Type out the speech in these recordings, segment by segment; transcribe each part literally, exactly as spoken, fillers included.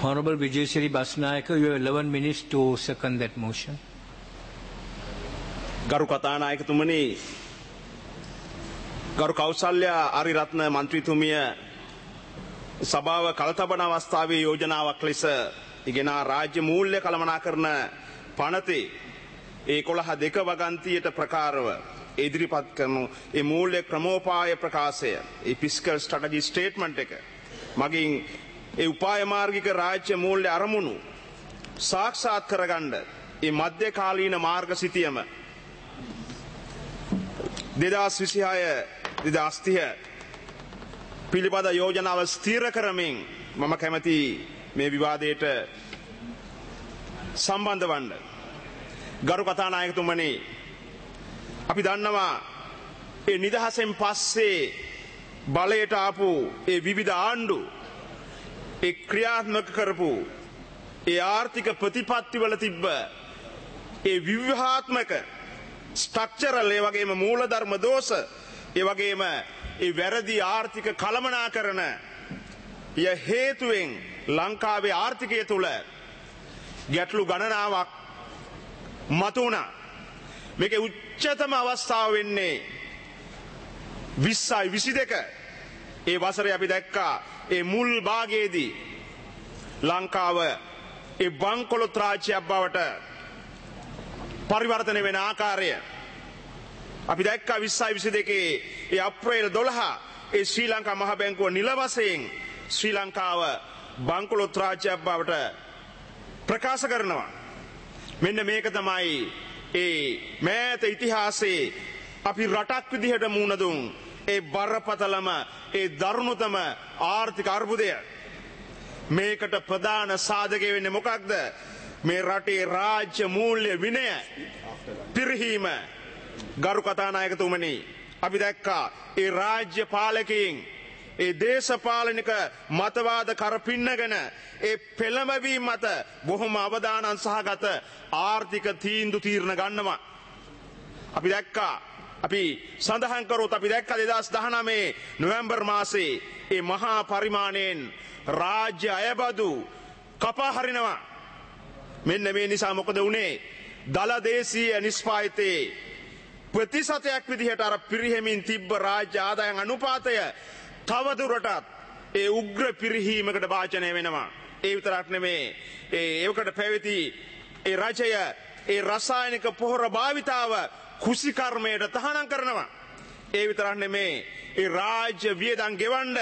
Honorable Vijayasiri Basnayaka, you have eleven minutes to second that motion. ගරු කතානායකතුමනි, ගරු කෞසල්‍ය අරිරත්න මන්ත්‍රීතුමිය සභාව කලතබන අවස්ථාවේ යෝජනාවක් ලෙස ඉගෙන රාජ්‍ය මූල්‍ය කළමනාකරන පනතේ එකොළහ දෙක වගන්තියට ප්‍රකාරව ඉදිරිපත් කරන ඒ මූල්‍ය ක්‍රමෝපාය ප්‍රකාශය, ඒ ෆිස්කල් ස්ට්‍රැටජි ස්ටේට්මන්ට් එක මගින් ඒ උපාය මාර්ගික රාජ්‍ය මූල්‍ය අරමුණු සාක්ෂාත් කරගන්න ඒ මධ්‍ය කාලීන මාර්ග සිතියම දෙදහස් විසිහය දෙදහස් තිහ පිළිබඳ යෝජනාව ස්ථිර කරමින් මම කැමැති මේ විවාදයට සම්බන්ධ වන්න. ගරු කතානායකතුමනි, අපි දන්නවා ඒ නිදහසෙන් පස්සේ බලයට ආපු ඒ විවිධ ආණ්ඩු ඒ ක්‍රියාත්මක කරපු ඒ ආර්ථික ප්‍රතිපත්තිවල තිබ්බ ඒ විව්‍යුහාත්මක ස්ට්‍රක්චරල්, ඒ වගේම මූලධර්ම දෝෂ, ඒ වගේම ඒ වැරදි ආර්ථික කළමනාකරන ය හේතුවෙන් ලංකාවේ ආර්ථිකය තුළ ගැටලු ගණනාවක් මතුවුණා. මේකේ උච්චතම අවස්ථාව වෙන්නේ විස්සයි විසි දෙක. ඒ වසරේ අපි දැක්කා ඒ මුල් භාගයේදී ලංකාව ඒ බංකොලොත් රාජ්‍යයක් බවට පරිවර්තනය වෙන ආකාරය අපි දැක්කා. විස්සයි විසි දෙකේ ඒ අප්‍රේල් දොළහ ඒ ශ්‍රී ලංකා මහ බැංකුව නිල වශයෙන් ශ්‍රී ලංකාව බංකොලොත් රාජ්‍යයක් බවට ප්‍රකාශ කරනවා. මෙන්න මේක තමයි ඒ මෑත ඉතිහාසයේ අපි රටක් විදිහට මුහුණ දුන් ඒ බරපතලම ඒ දරුණුතම ආර්ථික අර්බුදය. මේකට ප්‍රධාන සාධකය වෙන්නේ මොකක්ද? මේ රටේ රාජ්‍ය මූල්‍ය විනය පිරිහීම. ගරු කතානායකතුමනි, අපි දැක්කා ඒ රාජ්‍ය පාලකයින් ඒ දේශපාලනික මතවාද කරපින්නගෙන ඒ පෙළඹවීම මත බොහොම අවදානම් සහගත ආර්ථික තීන්දුව තීරණ ගන්නවා. අපි දැක්කා අපි සඳහන් කරොත් අපි දැක්කා දෙදහස් දහනවය නොවැම්බර් මාසයේ ඒ මහා පරිමාණයෙන් රාජ්‍ය අයබදු කපා හරිනවා. මෙන්න මේ නිසා මොකද වුනේ? දල දේශීය නිෂ්පාදිතයේ ප්‍රතිශතයක් විදිහට අර පිරිහෙමින් තිබ්බ රාජ්‍ය ආදායම් අනුපාතය තවදුරටත් ඒ උග්‍ර පිරිහීමකට වාචනය වෙනවා. ඒ විතරක් නෙමේ, ඒ ඒකට පැවති ඒ රජය ඒ රසායනික පොහොර භාවිතාව කුසිකර්මයට තහනම් කරනවා. ඒ විතරක් නෙමේ, ඒ රාජ්‍ය වියදම් ගෙවන්න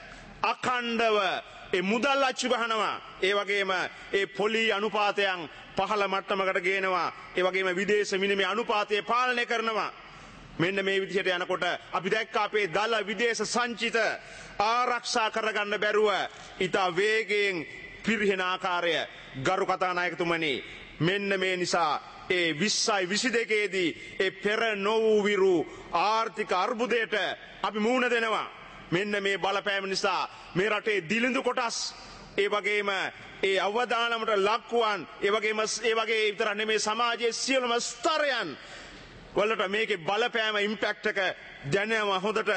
අඛණ්ඩව ඒ මුදල් අච්චු ගහනවා. ඒ වගේම ඒ පොලි අනුපාතයන් පහළ මට්ටමකට ගේනවා. ඒ වගේම විදේශ විනිමය අනුපාතය පාලනය කරනවා. මෙන්න මේ විදිහට යනකොට අපි දැක්ක අපේ දල විදේශ සංචිත ආරක්ෂා කරගන්න බැරුව ඉතා වේගයෙන් පිරිහෙන ආකාරය. ගරු කතානායකතුමනි, මෙන්න මේ නිසා ඒ විස්සයි විසි දෙකේදී ඒ පෙර නොවූ විරු ආර්ථික අර්බුදයට අපි මුහුණ දෙනවා. මෙන්න මේ බලපෑම නිසා මේ රටේ දිලිඳු කොටස්, ඒ වගේම ඒ අවදානමට ලක්වන්, ඒ වගේම ඒ වගේ විතර නෙමේ සමාජයේ සියලුම ස්තරයන් වලට මේකේ බලපෑම ඉම්පැක්ට් එක දැනෙනවා. හොඳට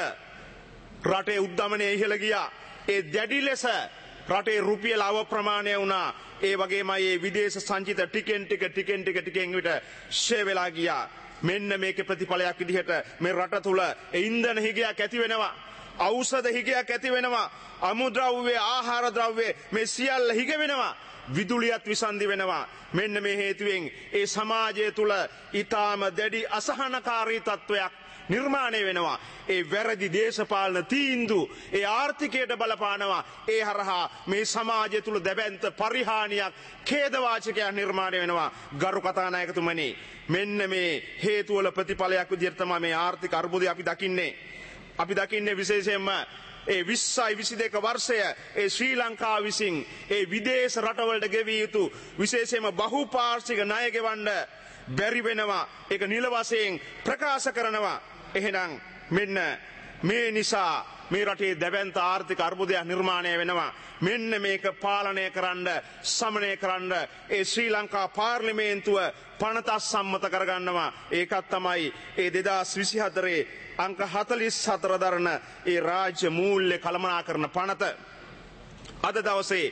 රටේ උද්දමනය ඉහළ ගියා. ඒ දැඩි ලෙස රටේ රුපියල අව ප්‍රමාණය වුණා. ඒ වගේම මේ විදේශ සංචිත ටිකෙන් ටික ටිකෙන් ටික ටිකෙන් විතර ෂේ වෙලා ගියා. මෙන්න මේකේ ප්‍රතිඵලයක් විදිහට මේ රට තුල ඉන්ධන හිගයක් ඇති වෙනවා. ඖෂධ හිගයක් ඇති වෙනවා. අමුද්‍රව්‍ය, ආහාර ද්‍රව්‍ය මේ සියල්ල හිග වෙනවා. විදුලියත් විසන්ධි වෙනවා. මෙන්න මේ හේතුවෙන් ඒ සමාජය තුල ඊටාම දැඩි අසහනකාරී තත්වයක් නිර්මාණය වෙනවා. ඒ වැරදි දේශපාලන තීන්දුව ඒ ආර්ථිකයට බලපානවා. ඒ හරහා මේ සමාජය තුල දැබැන්ත පරිහානියක්, ඛේදවාචකයක් නිර්මාණය වෙනවා. ගරු කතානායකතුමනි, මෙන්න මේ හේතු වල ප්‍රතිඵලයක් විදිහට තමයි මේ ආර්ථික අර්බුදය අපි දකින්නේ. අපි දකින්නේ විශේෂයෙන්ම ඒ විස්සයි විසි දෙක වර්ෂය ඒ ශ්‍රී ලංකාව විසින් ඒ විදේශ රටවලට ගෙවිය යුතු විශේෂයෙන්ම බහුපාර්ශ්වික ණය ගෙවන්න බැරි වෙනවා. ඒක නිල වශයෙන් ප්‍රකාශ කරනවා. එහෙනම් මෙන්න මේ නිසා මේ රටේ දැවැන්ත ආර්ථික අර්බුදයක් නිර්මාණය වෙනවා. මෙන්න මේක පාලනය කරන්න, සමනය කරන්න ඒ ශ්‍රී ලංකා පාර්ලිමේන්තුව පනත සම්මත කරගන්නවා. ඒකත් තමයි ඒ දෙදහස් විසිහතරේ අංක හතළිස් හතර දරන ඒ රාජ්‍ය මූල්‍ය කළමනාකරන පනත. අද දවසේ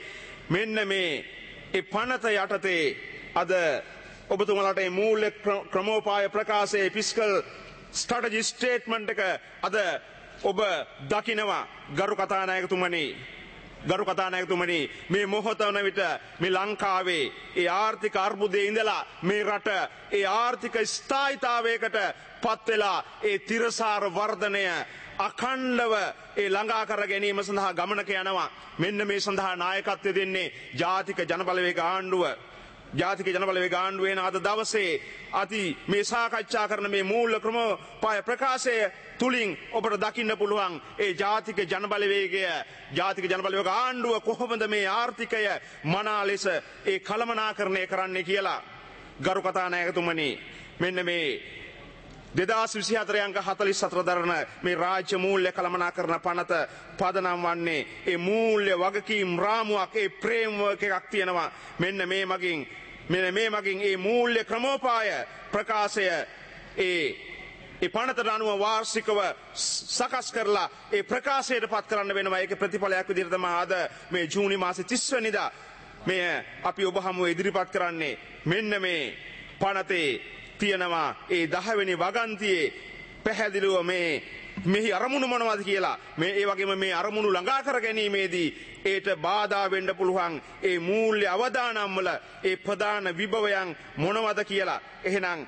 මෙන්න මේ ඒ පනත යටතේ අද ඔබතුමාලට මේ මූල්‍ය ක්‍රමෝපාය ප්‍රකාශයේ ෆිස්කල් ස්ට්‍රැටජි ස්ටේට්මන්ට් එක අද ඔබ දකිනවා ගරු කතානායකතුමනි ගරු කතානායකතුමනි මේ මොහොත වන විට මේ ලංකාවේ ඒ ආර්ථික අර්බුදයේ ඉඳලා මේ රට ඒ ආර්ථික ස්ථායීතාවයකට පත් වෙලා ඒ තිරසාර වර්ධනය අඛණ්ඩව ඒ ළඟා කර ගැනීම සඳහා ගමනක යනවා. මෙන්න මේ සඳහා නායකත්වය දෙන්නේ ජාතික ජනබලවේග ආණ්ඩුව. ජාතික ජනබලවේග ආණ්ඩුවේ අද දවසේ අති මේ සාකච්ඡා කරන මේ මූල්‍ය ක්‍රමෝපාය ප්‍රකාශය තුලින් ඔබට දකින්න පුළුවන් ඒ ජාතික ජනබලවේගය ජාතික ජනබලවේග ආණ්ඩුව කොහොමද මේ ආර්ථිකය මනා ලෙස ඒ කළමනාකරණය කරන්නේ කියලා. ගරු කතානායකතුමනි මෙන්න මේ දෙදහස් විසිහතර අංක හතළිස් හතර දරන මේ රාජ්‍ය මූල්‍ය කළමනාකරන පනත පදනම් වන්නේ ඒ මූල්‍ය වගකීම් රාමුවක් ඒ ෆ්‍රේම්වර්ක් එකක් තියෙනවා. මෙන්න මේ මගින් මෙන්න මේ මගින් ඒ මූල්‍ය ක්‍රමෝපාය ප්‍රකාශය ඒ ඒ පනතට අනුව වාර්ෂිකව සකස් කරලා ඒ ප්‍රකාශයට පත් කරන්න වෙනවා. ඒක ප්‍රතිඵලයක් විදිහට තමයි අද මේ ජූනි මාසේ තිස් වෙනිදා මේ අපි ඔබ හමුවේ ඉදිරිපත් කරන්නේ. මෙන්න මේ පනතේ තියෙනවා ඒ දහවෙනි වගන්තියේ පැහැදිලිව මේ මෙහි අරමුණු මොනවද කියලා. මේ ඒ වගේම මේ අරමුණු ළඟා කර ගැනීමේදී ඒට බාධා වෙන්න පුළුවන් ඒ මූල්‍ය අවදානම් වල ඒ ප්‍රධාන විභවයන් මොනවද කියලා. එහෙනම්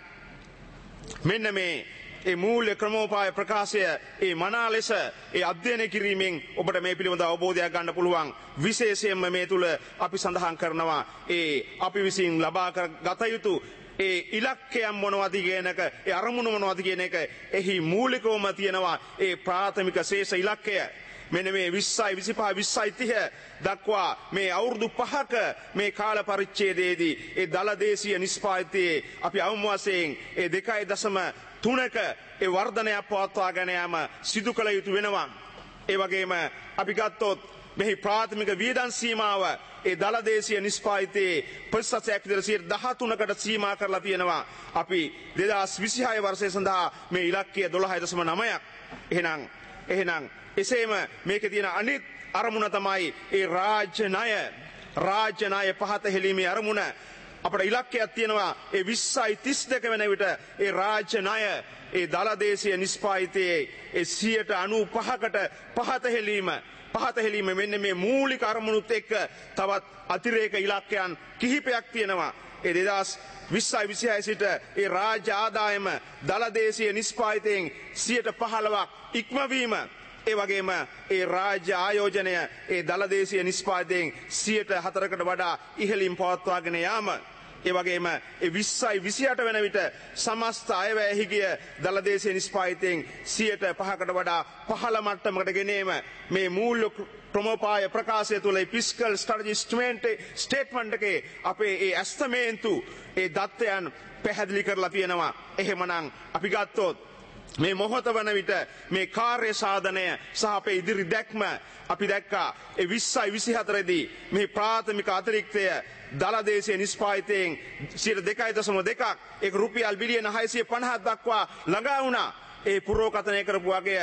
මෙන්න මේ ඒ මූල්‍ය ක්‍රමෝපාය ප්‍රකාශය ඒ මනා ලෙස ඒ අධ්‍යයනය කිරීමෙන් ඔබට මේ පිළිබඳ අවබෝධයක් ගන්න පුළුවන්. විශේෂයෙන්ම මේ තුල අපි සඳහන් කරනවා ඒ අපි විසින් ලබා කර ගත යුතු ඒ ඉලක්කයන් මොනවද කියන එක ඒ අරමුණු මොනවද කියන එක එහි මූලිකවම තියෙනවා ඒ ප්‍රාථමික ශේෂ ඉලක්කය. මෙන්න මේ විස්සයි විසිපහ විස්සයි තිහ දක්වා මේ අවුරුදු පහක මේ කාල පරිච්ඡේදයේදී ඒ දල දේශීය නිෂ්පාදිතයේ අපි අවම වශයෙන් ඒ දෙකයි දශම තුනක ඒ වර්ධනයක් පවත්වාගෙන යාම සිදු කළ යුතු වෙනවා. ඒ වගේම අපි ගත්තොත් මෙහි ප්‍රාථමික වියදම් සීමාව ඒ දල දේශීය නිෂ්පාදිතයේ ප්‍රතිශතයක් විතර දහතුනකට සීමා කරලා තියෙනවා. අපි දෙදහස් විසිහය වර්ෂය සඳහා මේ ඉලක්කය දොළහයි දශම නවයක්. එහෙනම් එහෙනම් එසේම මේකේ තියෙන අනිත් අරමුණ තමයි ඒ රාජ්‍ය ණය රාජ්‍ය ණය පහත හෙළීමේ අරමුණ. අපේ ඉලක්කයක් තියෙනවා ඒ විස්සයි තිස් දෙක වෙන විට ඒ රාජ්‍ය ණය ඒ දල දේශීය නිෂ්පාදිතයේ ඒ සියයට අනූපහකට පහත හෙළීම පහත හෙළීම මෙන්න මේ මූලික අරමුණුත් එක්ක තවත් අතිරේක ඉලක්කයන් කිහිපයක් තියෙනවා. ඒ දෙදහස් විස්සයි විසිහය සිට ඒ රාජ්‍ය ආදායම දල දේශීය නිෂ්පාදිතයෙන් සියයට පහළොවක් ඉක්මවීම. ඒ වගේම ඒ රාජ්‍ය ආයෝජනය ඒ දල දේශීය නිෂ්පාදිතයෙන් සියයට හතරකට වඩා ඉහළින් පවත්වාගෙන යාම. ඒ වගේම ඒ විස්සයි විසිඅට වෙන විට සමස්ත අයවැය ගිය දල දේශීය නිෂ්පාදිතයෙන් සියයට පහකට වඩා පහළ මට්ටමකට ගෙනීම මේ මූල්‍ය ක්‍රමෝපාය ප්‍රකාශය තුළ ෆිස්කල් ස්ට්‍රැටජි ස්ටේට්මන්ට් එකේ අපේ ඒ ඇස්තමේන්තු ඒ දත්තයන් පැහැදිලි කරලා තියෙනවා. එහෙමනම් අපි ගත්තොත් මේ මොහොත වන විට මේ කාර්ය සාධනය සහ අපේ ඉදිරි දැක්ම අපි දැක්කා ඒ විස්සයි විසිහතර දී මේ ප්‍රාථමික අතිරික්තය දල දේශීය නිෂ්පාදිතයෙන් සියයට දෙකයි දශම දෙකක් ඒක රුපියල් බිලියන හයසිය පනහක් දක්වා ළඟා වුණා. ඒ පුරෝකථනය කරපු වගේ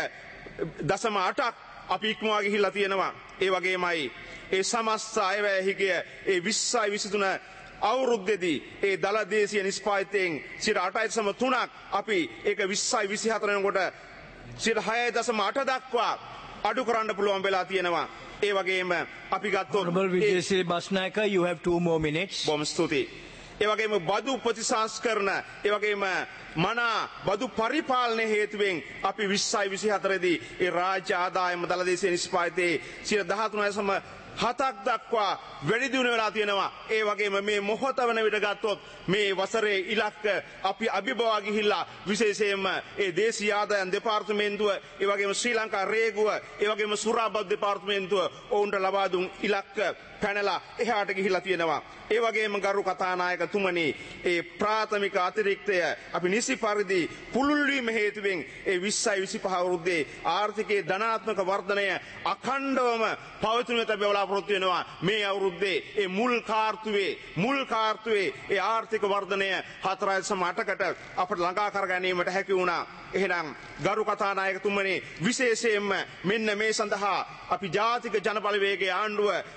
දශම අටක් අපි ඉක්මවා ගිහිල්ලා තියෙනවා. ඒ වගේමයි ඒ සමස්ත අයවැය හිගය ඒ විස්සයි විසිතුන අවුරුද්දේදී ඒ දල දේශීය නිෂ්පාදිතයෙන් සියයට අටයි දශම තුනක් අපි ඒක විස්සයි විසිහතර වෙනකොට සියයට හයයි දශම අට දක්වා අඩු කරන්න පුළුවන් වෙලා තියෙනවා. ඒ වගේම අපි ගත්තොත් Honorable Vijayasiri Basnayaka, you have two more minutes. බොහොම ස්තුතියි. ඒ වගේම බදු ප්‍රතිසංස්කරණ ඒ වගේම මනා බදු පරිපාලන හේතුවෙන් අපි විස්සයි විසිහතර දී ඒ රාජ්‍ය ආදායම දල දේශීය නිෂ්පාදිතයේ සියයට දහතුනයි දශම හතක් දක්වා වැඩි දියුණු වෙලා තියෙනවා. ඒ වගේම මේ මොහොත වන විට ගත්තොත් මේ වසරේ ඉලක්ක අපි අභිබවා ගිහිල්ලා විශේෂයෙන්ම ඒ දේශීය ආදායම් දෙපාර්තමේන්තුව ඒ වගේම ශ්‍රී ලංකා රේගුව ඒ වගේම සුරාබද් දෙපාර්තමේන්තුව ඔවුන්ට ලබා දුන් ඉලක්ක පැනලා එහාට ගිහිල්ලා තියෙනවා. ඒ වගේම ගරු කතානායකතුමනි ඒ ප්‍රාථමික අතිරික්තය අපි නිසි පරිදි පුළුල් වීම හේතුවෙන් ඒ විස්සයි විසිපහ අවුරුද්දේ ආර්ථිකයේ ධනාත්මක වර්ධනය අඛණ්ඩවම පවතින වෙත බලාපොරොත්තු වෙනවා. මේ අවුරුද්දේ ඒ මුල් කාර්තුවේ මුල් කාර්තුවේ ඒ ආර්ථික වර්ධනය හතරයි දශම අටකට අපට ළඟා කර ගැනීමට හැකි වුණා. එහෙනම් ගරු කතානායකතුමනි විශේෂයෙන්ම මෙන්න මේ සඳහා අපි ජාතික ජනබලවේගයේ ආණ්ඩුව විදිහට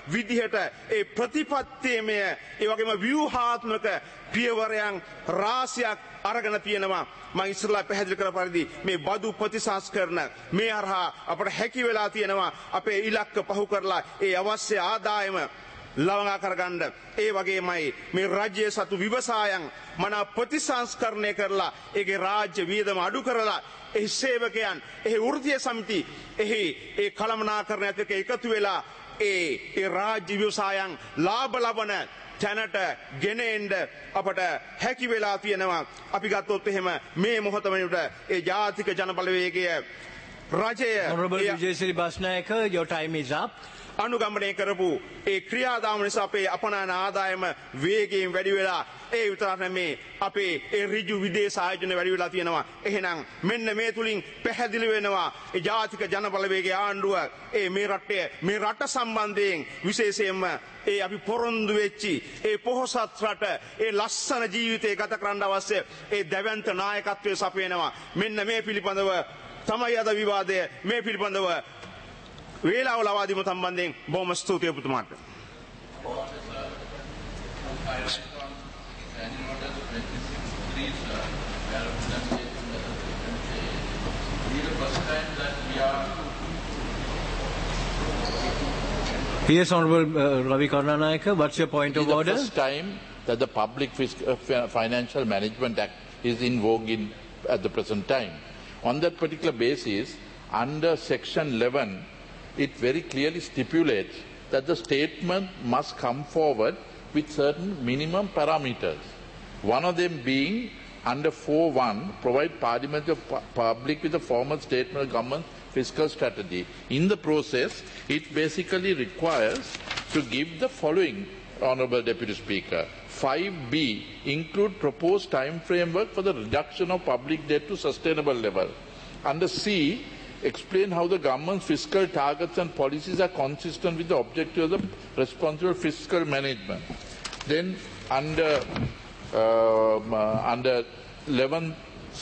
විදිහට ඒ ප්‍රතිපත්තියමය ඒ වගේම ව්‍යුහාත්මක පියවරයන් රාශියක් අරගෙන තියෙනවා. මම ඉස්සරලා පැහැදිලි කර පරිදි මේ බදු ප්‍රතිසංස්කරණ මේ හරහා අපට හැකි වෙලා තියෙනවා අපේ ඉලක්ක පහු කරලා ඒ අවශ්‍ය ආදායම ලවංගා කරගන්න. ඒ වගේමයි මේ රාජ්‍ය සතු විවසායන් මනා ප්‍රතිසංස්කරණය කරලා ඒකේ රාජ්‍ය වියදම අඩු කරලා එහි සේවකයන් එහි වෘත්තීය සමිති එහි ඒ කළමනාකරණයත් එක්ක එකතු වෙලා ඒ ඒ රාජ්‍ය විවසායන් ලාභ ලබන තැනට ගෙන එන්න අපට හැකි වෙලා තියෙනවා. අපි ගත්තොත් එහෙම මේ මොහොත වෙනකොට ඒ ජාතික ජනබලවේගය රජය Honorable Vijayasiri Basnayaka, your time is up. අනුගමනය කරපු ඒ ක්‍රියාදාම නිසා අපේ අපනයන ආදායම වේගයෙන් වැඩි වෙලා ඒ විතරක් නෙමේ අපේ ඒ ඍජු විදේශ ආයෝජන වැඩි වෙලා තියෙනවා. එහෙනම් මෙන්න මේ තුලින් පැහැදිලි වෙනවා ඒ ජාතික ජනබලවේගයේ ආණ්ඩුව ඒ මේ රටේ මේ රට සම්බන්ධයෙන් විශේෂයෙන්ම ඒ අපි පොරොන්දු වෙච්චි ඒ පොහොසත් රට ඒ ලස්සන ජීවිතය ගත කරන්න අවශ්‍ය ඒ දැවැන්ත නායකත්වයේ සපයනවා. මෙන්න මේ පිළිබඳව තමයි අද විවාදය. මේ පිළිබඳව වේලාව ලබා දීම සම්බන්ධයෙන් බොහොම ස්තුතියි ඔබතුමාට. Yes, Honorable uh, Ravi Karnanayaka, what's your point of order? It is the first time that the Public Fiscal, uh, Financial Management Act is in vogue in, at the present time. On that particular basis, under Section eleven, it very clearly stipulates that the statement must come forward with certain minimum parameters. One of them being under four one, provide Parliament of public with a formal statement of government fiscal strategy. In the process, it basically requires to give the following, Honourable Deputy Speaker. five B, include proposed time framework for the reduction of public debt to sustainable level. Under C, explain how the government's fiscal targets and policies are consistent with the objectives of responsible fiscal management. Then under uh, uh, under eleven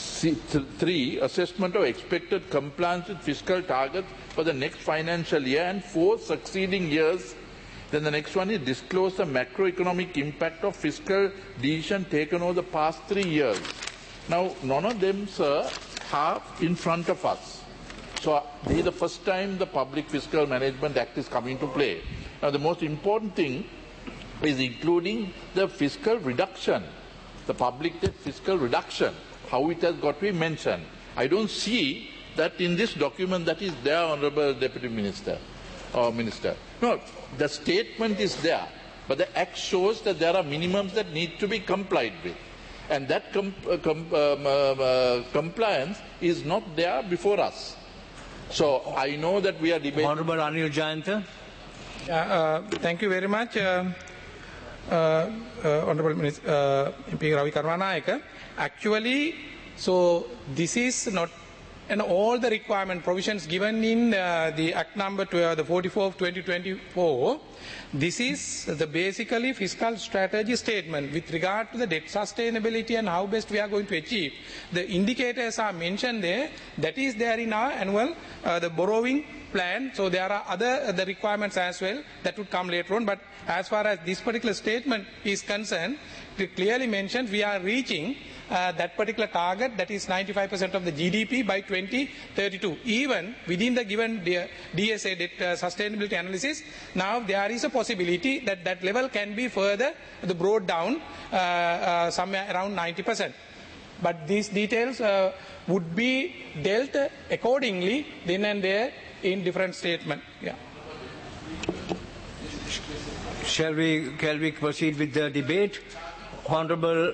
three, assessment of expected compliance with fiscal targets for the next financial year and four succeeding years. Then the next one is disclose the macroeconomic impact of fiscal decision taken over the past three years. Now, none of them, sir, have in front of us. So this is the first time the Public Fiscal Management Act is coming to play. Now the most important thing is including the fiscal reduction, the public debt fiscal reduction, how it has got to be mentioned. I don't see that in this document that is there, Honourable Deputy Minister or Minister. No, the statement is there, but the Act shows that there are minimums that need to be complied with. And that com uh, com um, uh, uh, compliance is not there before us. So I know that we are debating. Honourable Anil Jayanta. Uh, uh, thank you very much, uh, uh, uh, Honourable Minister uh, M P Ravi Karnanayaka. Actually, so this is not, and all the requirement provisions given in uh, the Act number to, uh, the forty-four of twenty twenty-four. This is the basically fiscal strategy statement with regard to the debt sustainability and how best we are going to achieve. The indicators are mentioned there. That is there in our annual uh, the borrowing plan. So there are other uh, the requirements as well that would come later on. But as far as this particular statement is concerned, it clearly mentions we are reaching Uh, that particular target, that is ninety-five percent of the G D P by twenty thirty-two. Even within the given D S A debt uh, sustainability analysis, now there is a possibility that that level can be further brought down uh, uh, somewhere around ninety percent. But these details uh, would be dealt accordingly then and there in different statements. Yeah. Shall we, shall we proceed with the debate? Honourable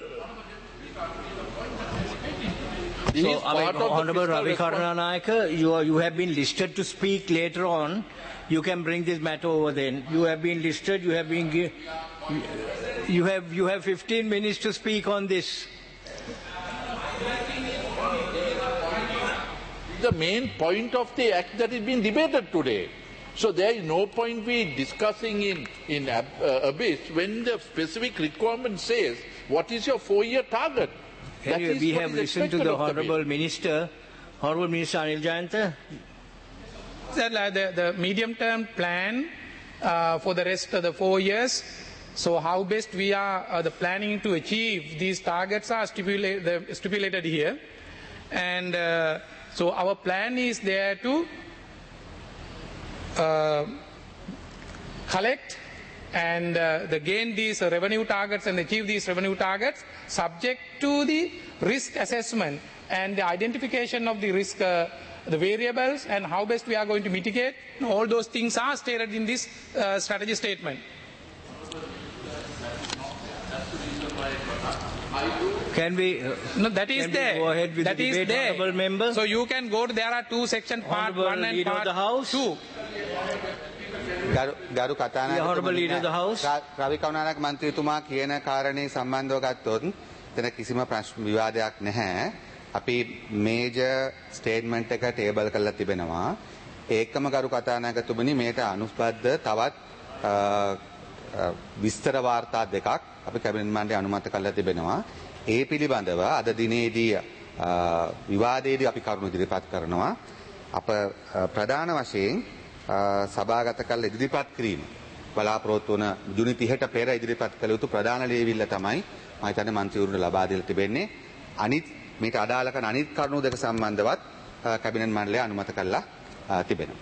So, I mean, Honourable Ravi Karnanayaka, you, are, you have been listed to speak later on. You can bring this matter over then. You have been listed, you have been, you have, you have fifteen minutes to speak on this. The main point of the Act that is being debated today. So there is no point we discussing in, in uh, abyss when the specific requirement says, what is your four-year target? Anyway, we have listened to the Honourable the Minister. Honourable Minister Anil Jayanta. The, the medium-term plan uh, for the rest of the four years. So how best we are uh, the planning to achieve these targets are stipulate, the, stipulated here. And uh, so our plan is there to uh, collect and uh, the gain these uh, revenue targets and achieve these revenue targets subject to the risk assessment and the identification of the risk, uh, the variables and how best we are going to mitigate. All those things are stated in this uh, strategy statement. Can we? Uh, No, that is can we there. go ahead with That the is debate, there. honourable member? So you can go to, there are two sections, part Honourable one and Leader of part the House. two. ගරු කතානායක The Honourable Leader of the House. රවි කරුණානායක මන්ත්‍රීතුමා කියන කාරණේ සම්බන්ධව ගත්තොත් එතන කිසිම ප්‍රශ්න විවාදයක් නැහැ. අපි මේජර් ස්ටේට්මන්ට් එක ටේබල් කරලා තිබෙනවා. ඒකම ගරු කතානායකතුමනි මේට අනුබද්ධ තවත් විස්තර වාර්තා දෙකක් අපි කැබිනට් මණ්ඩලය අනුමත කරලා තිබෙනවා. ඒ පිළිබඳව අද දිනේදී විවාදයේදී අපි කරුණු ඉදිරිපත් කරනවා. අප ප්‍රධාන වශයෙන් සභාගත කළ ඉදිරිපත් කිරීම බලාපොරොත්තු වන ජුනි තිහට පෙර ඉදිරිපත් කළ යුතු ප්‍රධාන ලියවිල්ල තමයි මම හිතන්නේ මන්ත්‍රීවරුන්ට ලබා දීලා තිබෙන්නේ. අනිත් මේට අදාළ කරන අනිත් කරුණු දෙක සම්බන්ධවත් කැබිනට් මණ්ඩලය අනුමත කරලා තිබෙනවා.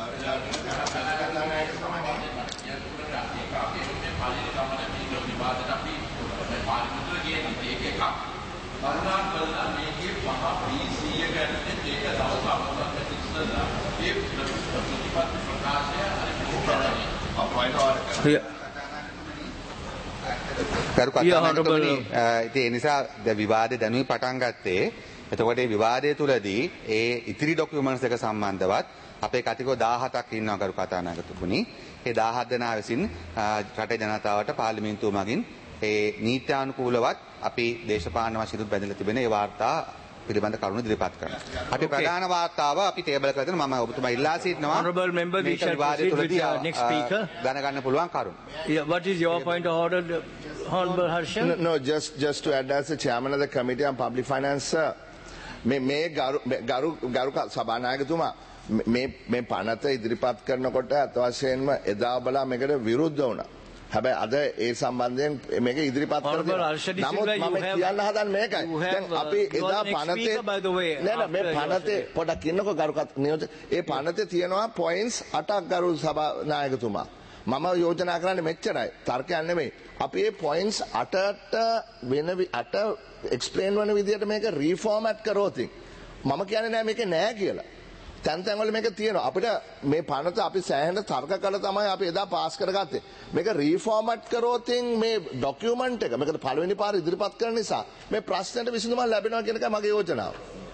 කරු කතානායකතුමනි ඉතින් ඒ නිසා විවාදේ දැනුයි පටන් ගත්තේ. එතකොට මේ විවාදයේ තුලදී ඒ ඉතිරි ඩොකියුමන්ට්ස් එක සම්බන්ධවත් අපේ කතිකෝ දාහතක් ඉන්නවා කරු කතානායකතුමනි. ඒ දාහත දෙනා විසින් රටේ ජනතාවට පාර්ලිමේන්තුව මගින් ඒ නීත්‍යානුකූලවත් අපි දේශපාලන වශයෙන් බැඳලා තිබෙන ඒ වාර්තා පිළිබඳ කරුණු ඉදිරිපත් කරනවා. අපි ප්‍රධාන වාර්තාව අපි ටේබල් කරලා දෙනවා. මම ඔබතුමා ඉල්ලා සිටිනවා. Honourable member, we shall proceed with the next speaker. දැනගන්න පුළුවන් කරුණු. Yeah, what is your point of order, Honourable Harsha? No, no, just just to add as the chairman of the committee on public finance, uh, මේ මේ ගරු ගරු ගරු සභානායකතුමා මේ මේ පනත ඉදිරිපත් කරනකොට අත වශයෙන්ම එදා බලා මේකට විරුද්ධ වුණා. හැබැයි අද ඒ සම්බන්ධයෙන් මේක ඉදිරිපත් කරලා නමුත් මම කියන්න හදන්නේ මේකයි. දැන් අපි එදා පනතේ නෑ නෑ මේ පනතේ පොඩක් ඉන්නකො ගරුකත් නියෝජක ඒ පනතේ තියෙනවා පොයින්ට්ස් අටක් ගරු සභානායකතුමා. මම යෝජනා කරන්නේ මෙච්චරයි. තර්කයක් නෙමෙයි. අපි මේ පොයින්ට්ස් අටට වෙන අට එක්ස්ප්ලেইন වන විදිහට මේක රීෆෝමැට් කරොත් මම කියන්නේ නෑ මේක නෑ කියලා. තැන් තැන් වල මේක තියෙනවා. අපිට මේ පනත අපි සෑහෙන තර්ක කළා තමයි අපි එදා පාස් කරගත්තේ. මේක රීෆෝමැට් කරොත් මේ ડોකියුමන්ට් එක මේකට පළවෙනි පාර ඉදිරිපත් කරන නිසා මේ ප්‍රශ්නෙට විසඳුමක් ලැබෙනවා කියන එකයි මගේ යෝජනාව.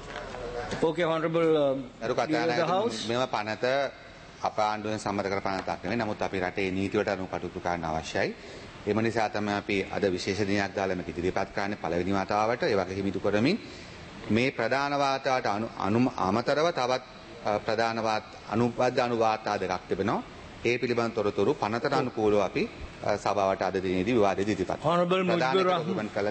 Okay, Honourable කරු කතානායකතුමනි මේව පනත අප ආණ්ඩුවෙන් සම්මත කර පනතක් නෙවෙයි. නමුත් අපි රටේ නීතියට අනුව කටයුතු කරන්න අවශ්‍යයි. එම නිසා තමයි අපි අද විශේෂ දිනයක් දාලා මේක ඉදිරිපත් කරන්නේ පළවෙනි වතාවට. ඒ වගේ හිමිතු කරමින් මේ ප්‍රධාන වාර්තාවට අනු අමතරව තවත් ප්‍රධාන අනුබද්ධ අනුවාර්තා දෙකක් තිබෙනවා. ඒ පිළිබඳ තොරතුරු පනතට අනුකූලව අපි සභාවට අද දිනේදී විවාදෙදී ඉදිරිපත් Honourable Mujibur Rahman.